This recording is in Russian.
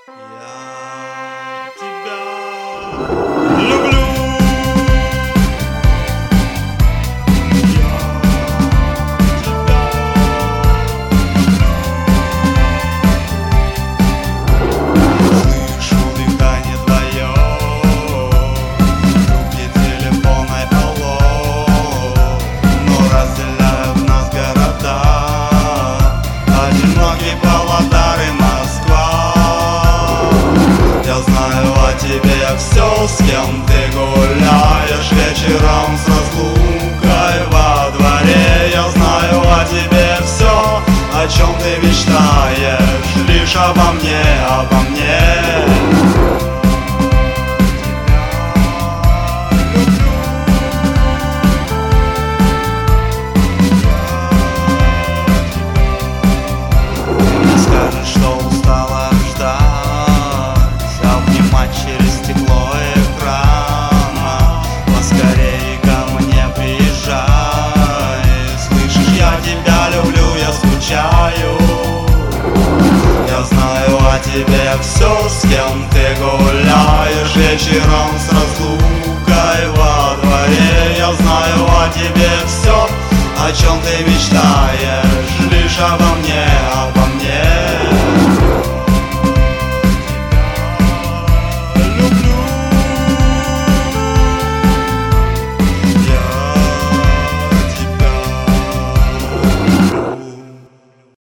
Я тебя люблю. Слышу дыхание твое в трубке телефона, алло. Но разделяют нас города, одинокий Павлодар и Москва. Я знаю о тебе все, с кем ты гуляешь вечером с разлукой во дворе. Я знаю о тебе все, о чем ты мечтаешь, лишь обо мне, обо мне. Ты скажешь, что устала ждать, обнимать через стекло экрана. Поскорее ко мне приезжай. Слышишь, я тебя люблю, я скучаю. Я знаю о тебе все, с кем ты гуляешь вечером с разлукой во дворе. Я знаю о тебе все, о чем ты мечтаешь, лишь обо мне, обо мне.